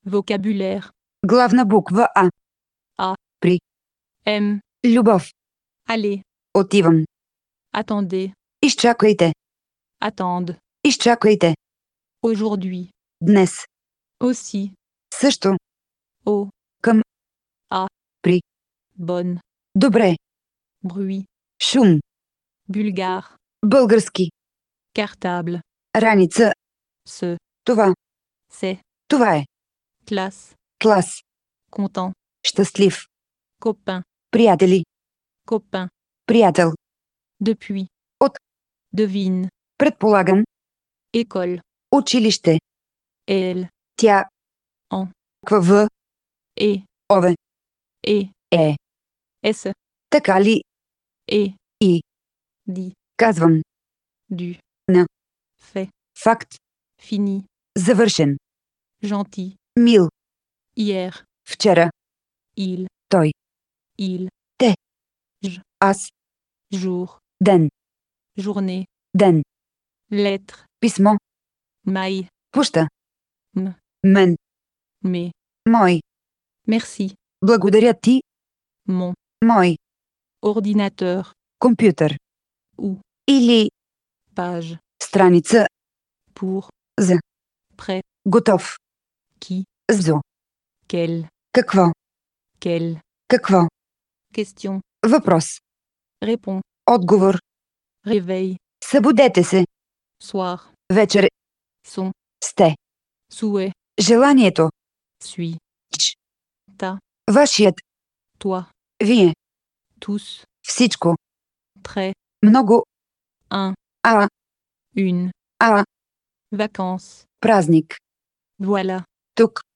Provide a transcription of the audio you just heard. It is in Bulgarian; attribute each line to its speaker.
Speaker 1: Vocabulaire.
Speaker 2: Главна буква А.
Speaker 1: А.
Speaker 2: При.
Speaker 1: M.
Speaker 2: Любов.
Speaker 1: Allez.
Speaker 2: Отивам.
Speaker 1: Attendez.
Speaker 2: Изчакайте.
Speaker 1: Attende.
Speaker 2: Изчакайте.
Speaker 1: Aujourd'hui.
Speaker 2: Днес.
Speaker 1: Aussi.
Speaker 2: Също.
Speaker 1: Au.
Speaker 2: Към.
Speaker 1: À.
Speaker 2: При.
Speaker 1: Bonne.
Speaker 2: Добре.
Speaker 1: Bruit.
Speaker 2: Шум.
Speaker 1: Bulgare.
Speaker 2: Български.
Speaker 1: Cartable.
Speaker 2: Раница.
Speaker 1: Ce.
Speaker 2: Това.
Speaker 1: C'est.
Speaker 2: Това е.
Speaker 1: Classe.
Speaker 2: Клас.
Speaker 1: Content.
Speaker 2: Щастлив.
Speaker 1: Copain.
Speaker 2: Приятели.
Speaker 1: Copain.
Speaker 2: Приятел.
Speaker 1: Depuis.
Speaker 2: От.
Speaker 1: Devine.
Speaker 2: Предполагам.
Speaker 1: École.
Speaker 2: Училище.
Speaker 1: Elle.
Speaker 2: Тя.
Speaker 1: En.
Speaker 2: Кв.
Speaker 1: Et.
Speaker 2: Ове.
Speaker 1: Et.
Speaker 2: Е.
Speaker 1: S.
Speaker 2: Така ли?
Speaker 1: Et.
Speaker 2: И.
Speaker 1: Dit.
Speaker 2: Казвам.
Speaker 1: Du.
Speaker 2: На.
Speaker 1: Fait.
Speaker 2: Факт.
Speaker 1: Fini.
Speaker 2: Завършен.
Speaker 1: Gentil.
Speaker 2: Мил.
Speaker 1: Hier.
Speaker 2: Вчера.
Speaker 1: Il.
Speaker 2: Той.
Speaker 1: Il.
Speaker 2: Те.
Speaker 1: J.
Speaker 2: Аз.
Speaker 1: Jour.
Speaker 2: Ден.
Speaker 1: Journée.
Speaker 2: Ден.
Speaker 1: Lettre.
Speaker 2: Писмо.
Speaker 1: Maille.
Speaker 2: Пуща.
Speaker 1: M.
Speaker 2: Мен.
Speaker 1: Mais.
Speaker 2: Мой.
Speaker 1: Merci.
Speaker 2: Благодаря ти.
Speaker 1: Mon.
Speaker 2: Мой.
Speaker 1: Ordinateur.
Speaker 2: Компютър.
Speaker 1: Ou.
Speaker 2: Или.
Speaker 1: Page.
Speaker 2: Страница.
Speaker 1: Pour.
Speaker 2: За.
Speaker 1: Prêt.
Speaker 2: Готов.
Speaker 1: Qui.
Speaker 2: Зо.
Speaker 1: Quel.
Speaker 2: Какво?
Speaker 1: Quel.
Speaker 2: Какво?
Speaker 1: Question.
Speaker 2: Въпрос.
Speaker 1: Réponds.
Speaker 2: Отговор.
Speaker 1: Réveil.
Speaker 2: Събудете се.
Speaker 1: Soir.
Speaker 2: Вечер.
Speaker 1: Son.
Speaker 2: Сте.
Speaker 1: Souhait.
Speaker 2: Желанието.
Speaker 1: Suis.
Speaker 2: Ч.
Speaker 1: Ta.
Speaker 2: Вашият.
Speaker 1: Toi.
Speaker 2: Вие.
Speaker 1: Tous.
Speaker 2: Всичко.
Speaker 1: Très.
Speaker 2: Много.
Speaker 1: Un.
Speaker 2: А.
Speaker 1: Une.
Speaker 2: А.
Speaker 1: Vacances.
Speaker 2: Празник.
Speaker 1: Voilà.
Speaker 2: Тук.